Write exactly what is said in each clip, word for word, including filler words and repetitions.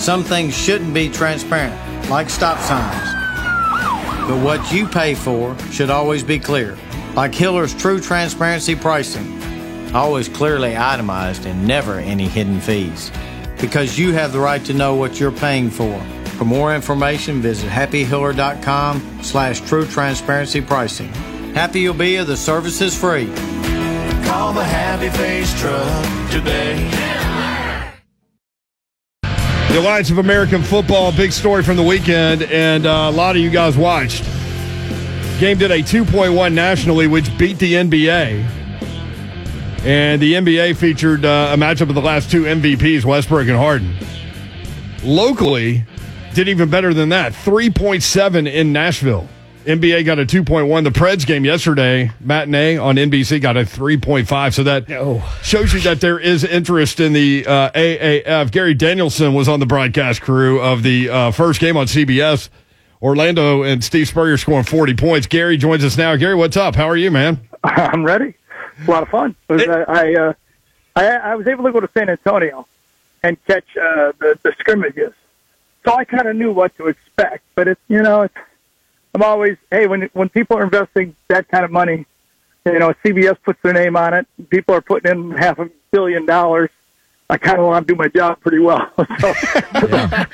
some things shouldn't be transparent, like stop signs. But what you pay for should always be clear, like Hiller's True Transparency Pricing. Always clearly itemized and never any hidden fees. Because you have the right to know what you're paying for. For more information, visit happy hiller dot com slash true transparency pricing. Happy you'll be if the service is free. Call the Happy Face Truck today. The Alliance of American Football, big story from the weekend, and uh, a lot of you guys watched. Game did a two point one nationally, which beat the N B A. And the N B A featured uh, a matchup of the last two M V Ps, Westbrook and Harden. Locally, did even better than that, three point seven in Nashville. N B A got a two point one. The Preds game yesterday, matinee on N B C, got a three point five. So that oh. shows you that there is interest in the uh, A A F. Gary Danielson was on the broadcast crew of the uh, first game on C B S. Orlando and Steve Spurrier scoring forty points. Gary joins us now. Gary, what's up? How are you, man? I'm ready. It's a lot of fun. It was, it, uh, I, uh, I I was able to go to San Antonio and catch uh, the, the scrimmages. So I kind of knew what to expect. But, it's you know, it's, I'm always, hey, when when people are investing that kind of money, you know, C B S puts their name on it, people are putting in half a billion dollars, I kind of want to do my job pretty well. so, yeah.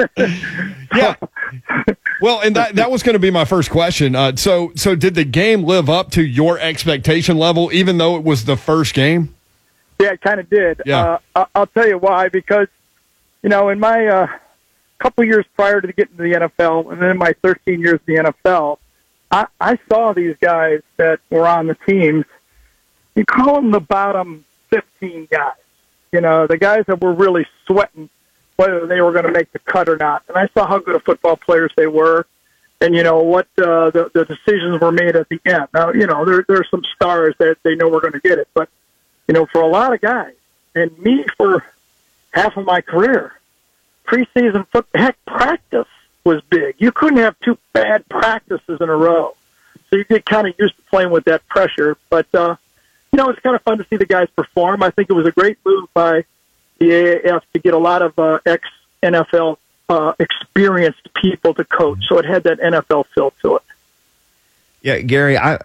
yeah. Well, and that that was going to be my first question. Uh, so, so did the game live up to your expectation level, even though it was the first game? Yeah, it kind of did. Yeah. Uh, I'll tell you why. Because, you know, in my uh, couple years prior to getting to the N F L, and then in my thirteen years in the N F L, I, I saw these guys that were on the teams. You call them the bottom fifteen guys. You know, the guys that were really sweating whether they were going to make the cut or not. And I saw how good of football players they were, and, you know, what uh, the, the decisions were made at the end. Now, you know, there, there are some stars that they know we're going to get it. But, you know, for a lot of guys, and me for half of my career, preseason football, heck, practice was big. You couldn't have two bad practices in a row. So you get kind of used to playing with that pressure. But, uh, you know, it's kind of fun to see the guys perform. I think it was a great move by the A A F to get a lot of uh, ex-N F L uh, experienced people to coach. So it had that N F L feel to it. Yeah, Gary, I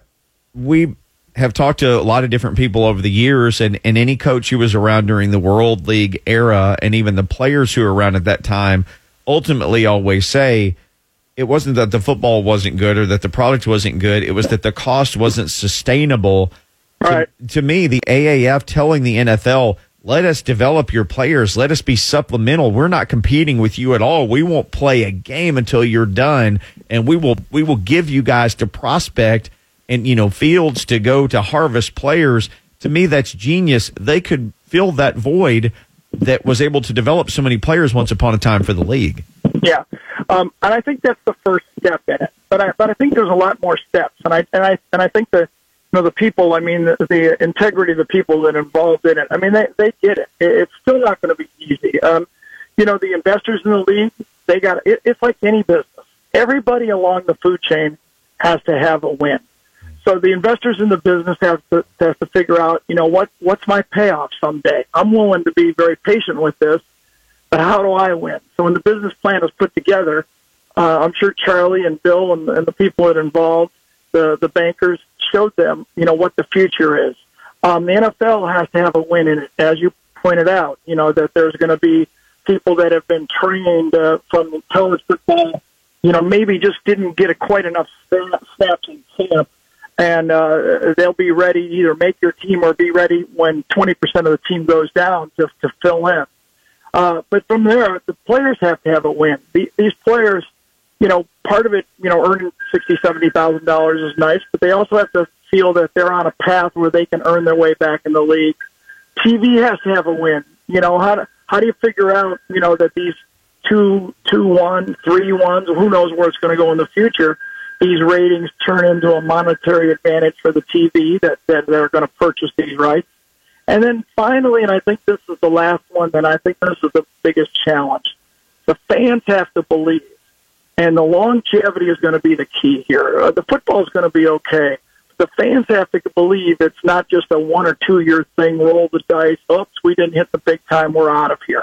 we have talked to a lot of different people over the years, and, and any coach who was around during the World League era and even the players who were around at that time ultimately always say it wasn't that the football wasn't good or that the product wasn't good. It was that the cost wasn't sustainable. Right. To, to me, the A A F telling the N F L, let us develop your players. Let us be supplemental. We're not competing with you at all. We won't play a game until you're done, and we will we will give you guys to prospect and, you know, fields to go to harvest players. To me, that's genius. They could fill that void that was able to develop so many players once upon a time for the league. Yeah, um, and I think that's the first step in it. But I but I think there's a lot more steps, and I and I and I think that. You know, the people, I mean, the, the integrity of the people that are involved in it, I mean, they, they get it. it. It's still not going to be easy. Um, you know, the investors in the league, they got it, it's like any business. Everybody along the food chain has to have a win. So the investors in the business have to, have to figure out, you know, what what's my payoff someday? I'm willing to be very patient with this, but how do I win? So when the business plan is put together, uh, I'm sure Charlie and Bill and, and the people that are involved, the, the bankers, showed them, you know, what the future is. Um, the N F L has to have a win in it, as you pointed out, you know, that there's going to be people that have been trained uh, from college football, you know, maybe just didn't get a quite enough snaps in camp, and uh, they'll be ready to either make your team or be ready when twenty percent of the team goes down just to fill in. Uh, but from there, the players have to have a win. The, these players, you know, part of it, you know, earning sixty thousand dollars, seventy thousand dollars is nice, but they also have to feel that they're on a path where they can earn their way back in the league. T V has to have a win. You know, how do, how do you figure out, you know, that these two, two, one, three ones, who knows where it's going to go in the future, these ratings turn into a monetary advantage for the T V that, that they're going to purchase these rights. And then finally, and I think this is the last one, and I think this is the biggest challenge, the fans have to believe. And the longevity is going to be the key here. Uh, the football is going to be okay. The fans have to believe it's not just a one or two year thing, roll the dice, oops, we didn't hit the big time, we're out of here.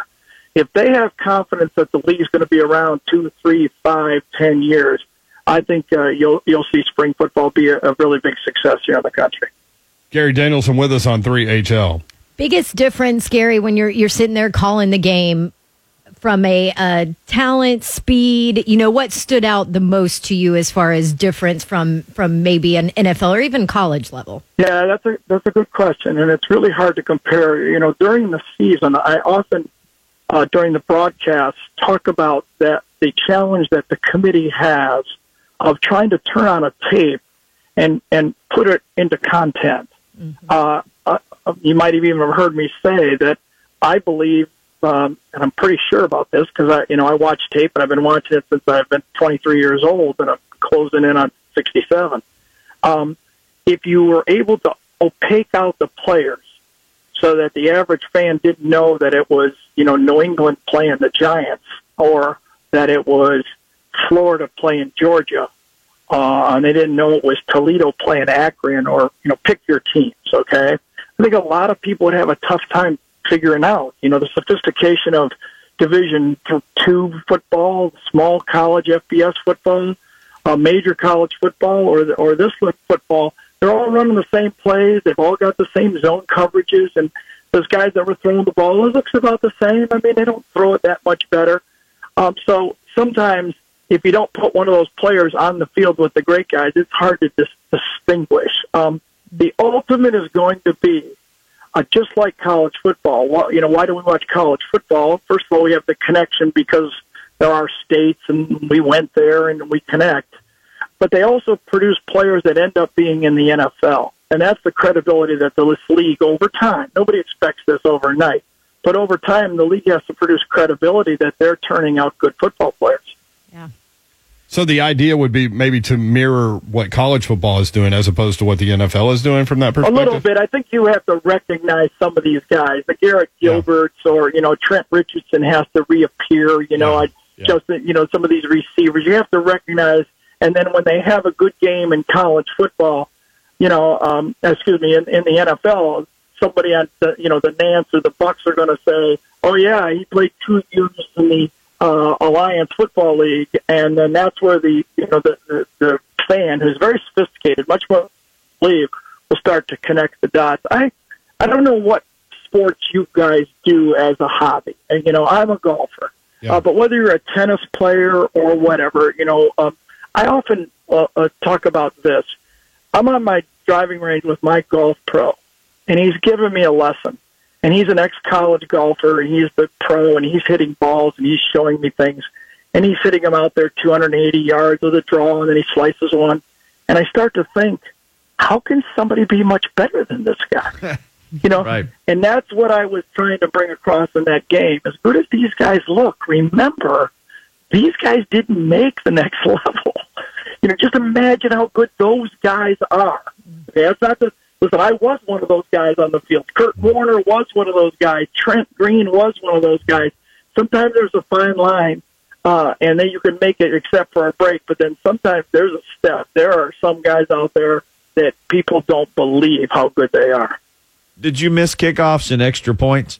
if they have confidence that the league's going to be around two, three, five, ten years, I think uh, you'll you'll see spring football be a, a really big success here in the country. Gary Danielson with us on three H L. Biggest difference, Gary, when you're you're sitting there calling the game from a uh, talent, speed, you know, what stood out the most to you as far as difference from, from maybe an N F L or even college level? Yeah, that's a that's a good question, and it's really hard to compare. You know, during the season, I often uh, during the broadcast talk about that the challenge that the committee has of trying to turn on a tape and and put it into content. Mm-hmm. Uh, uh, you might have even heard me say that I believe. Um, and I'm pretty sure about this because I, you know, I watch tape and I've been watching it since I've been twenty-three years old and I'm closing in on sixty-seven. Um, if you were able to opaque out the players so that the average fan didn't know that it was, you know, New England playing the Giants or that it was Florida playing Georgia, uh, and they didn't know it was Toledo playing Akron or, you know, pick your teams. Okay. I think a lot of people would have a tough time figuring out, you know, the sophistication of Division two football, small college F B S football, uh, major college football, or the, or this football. They're all running the same plays. They've all got the same zone coverages, and those guys that were throwing the ball, it looks about the same. I mean, they don't throw it that much better. Um, so sometimes if you don't put one of those players on the field with the great guys, it's hard to dis- distinguish. Um, the ultimate is going to be Uh, just like college football. Well, you know, why do we watch college football? First of all, we have the connection because there are states and we went there and we connect. But they also produce players that end up being in the N F L. And that's the credibility that this league over time, nobody expects this overnight, but over time the league has to produce credibility that they're turning out good football players. Yeah. So the idea would be maybe to mirror what college football is doing as opposed to what the N F L is doing from that perspective? A little bit. I think you have to recognize some of these guys. The Garrett Gilberts yeah. or, you know, Trent Richardson has to reappear. You know, yeah. I yeah. just, you know, some of these receivers you have to recognize. And then when they have a good game in college football, you know, um, excuse me, in, in the N F L, somebody on the, you know, the Nance or the Bucks are going to say, oh, yeah, he played two years in the Uh, Alliance Football League, and then that's where the you know the, the, the fan who's very sophisticated, much more believe, will start to connect the dots. I I don't know what sports you guys do as a hobby, and you know I'm a golfer, yeah. uh, but whether you're a tennis player or whatever, you know um, I often uh, uh, talk about this. I'm on my driving range with my golf pro, and he's giving me a lesson. And he's an ex-college golfer, and he's the pro, and he's hitting balls, and he's showing me things. And he's hitting them out there two hundred eighty yards with a draw, and then he slices one. And I start to think, how can somebody be much better than this guy? You know, right. And that's what I was trying to bring across in that game. As good as these guys look, remember, these guys didn't make the next level. You know, just imagine how good those guys are. Okay, that's not the... Listen, I was one of those guys on the field. Kurt Warner was one of those guys. Trent Green was one of those guys. Sometimes there's a fine line, uh, and then you can make it except for a break, but then sometimes there's a step. There are some guys out there that people don't believe how good they are. Did you miss kickoffs and extra points?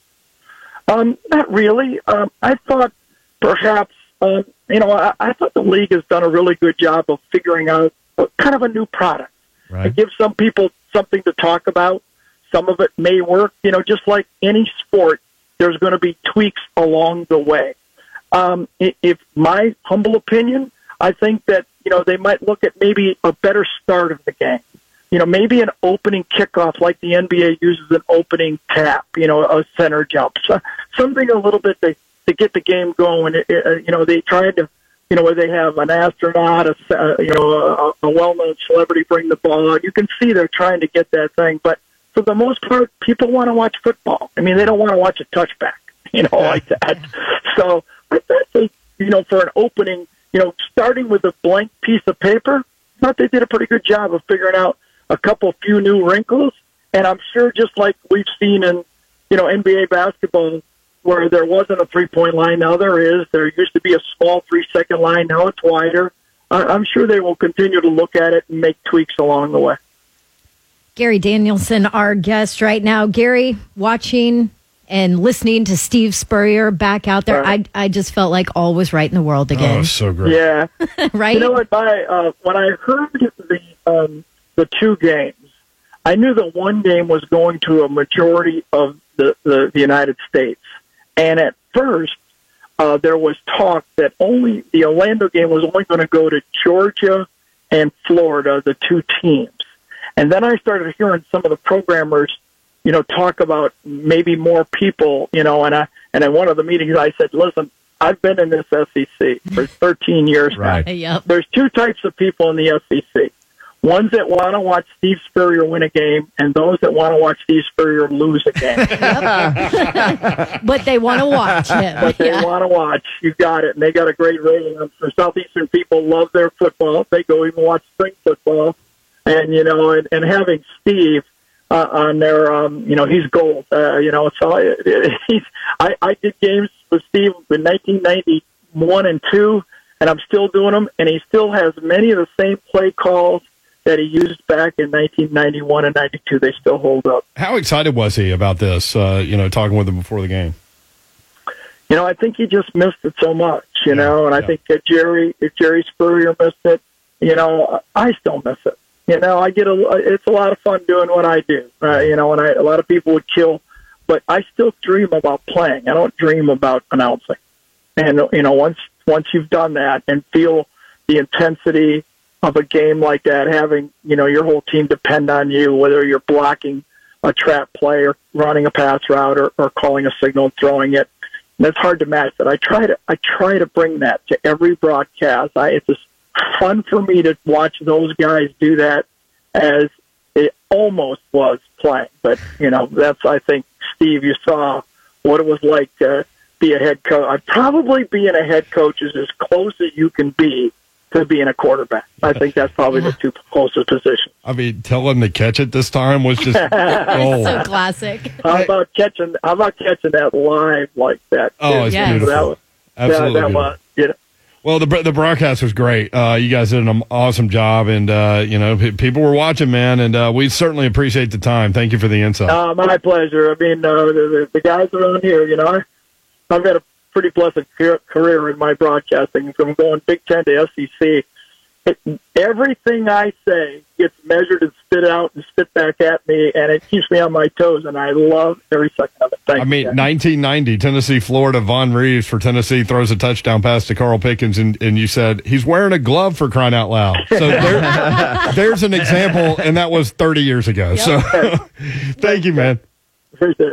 Um, not really. Um, I thought perhaps, um, you know, I, I thought the league has done a really good job of figuring out a, kind of a new product. Right. It gives some people something to talk about. Some of it may work. You know, just like any sport, there's going to be tweaks along the way. Um, if my humble opinion, I think that, you know, they might look at maybe a better start of the game. You know, maybe an opening kickoff like the N B A uses an opening tap, you know, a center jump. So, something a little bit to, to get the game going. It, it, you know, they tried to, you know, where they have an astronaut, a, uh, you know, a, a well-known celebrity bring the ball out. You can see they're trying to get that thing. But for the most part, people want to watch football. I mean, they don't want to watch a touchback, you know, like that. So I think, you know, for an opening, you know, starting with a blank piece of paper, I thought they did a pretty good job of figuring out a couple few new wrinkles. And I'm sure just like we've seen in, you know, N B A basketball, where there wasn't a three-point line, now there is. There used to be a small three-second line, now it's wider. I'm sure they will continue to look at it and make tweaks along the way. Gary Danielson, our guest right now. Gary, watching and listening to Steve Spurrier back out there, Right. I I just felt like all was right in the world Oh, again. so great. Yeah. Right? You know what? My, uh, when I heard the um, the two games, I knew that one game was going to a majority of the, the, the United States. And at first, uh, there was talk that only the Orlando game was only going to go to Georgia and Florida, the two teams. And then I started hearing some of the programmers, you know, talk about maybe more people, you know, and I and in one of the meetings I said, listen, I've been in this S E C for thirteen years Right. now. Yep. There's two types of people in the S E C. Ones that want to watch Steve Spurrier win a game, and those that want to watch Steve Spurrier lose a game. But they want to watch him. But they Yeah. want to watch. You got it. And they got a great rating. The Southeastern people love their football. They go even watch spring football. And, you know, and, and having Steve uh, on there, um, you know, he's gold. Uh, you know, so it, it, he's, I, I did games with Steve in nineteen ninety-one and two, and I'm still doing them. And he still has many of the same play calls that he used back in nineteen ninety-one and ninety-two. They still hold up. How excited was he about this, uh, you know, talking with him before the game? You know, I think he just missed it so much, you know, and I yeah. think that Jerry, if Jerry Spurrier missed it, you know, I still miss it. You know, I get a, it's a lot of fun doing what I do, uh, you know, and I, a lot of people would kill, but I still dream about playing. I don't dream about announcing. And, you know, once, once you've done that and feel the intensity of a game like that, having, you know, your whole team depend on you, whether you're blocking a trap play or running a pass route or, or calling a signal and throwing it. And it's hard to match that. I try to, I try to bring that to every broadcast. I, it's just fun for me to watch those guys do that as it almost was playing. But, you know, that's, I think, Steve, you saw what it was like to be a head coach. I'd probably being a head coach is as close as you can be to being a quarterback. I think that's probably the two closest positions. I mean, tell him to catch it this time was just gold. So classic. How about catching? How about catching that live like that? Oh, it's Yes. beautiful. That was, Absolutely that, that beautiful. was, you know, Well, the the broadcast was great. Uh, you guys did an awesome job, and uh, you know, p- people were watching, man, and uh, we certainly appreciate the time. Thank you for the insight. Uh, my pleasure. I mean, uh, the, the, the guys around here, you know, I, I've had a pretty blessed ca- career in my broadcasting from going Big Ten to S E C. It, everything I say gets measured and spit out and spit back at me, and it keeps me on my toes, and I love every second of it. Thank I you, mean, guys. nineteen ninety, Tennessee, Florida, Von Reeves for Tennessee throws a touchdown pass to Carl Pickens, and, and you said, he's wearing a glove for crying out loud. So there, there's an example, and that was thirty years ago. So thank you, man. Appreciate it.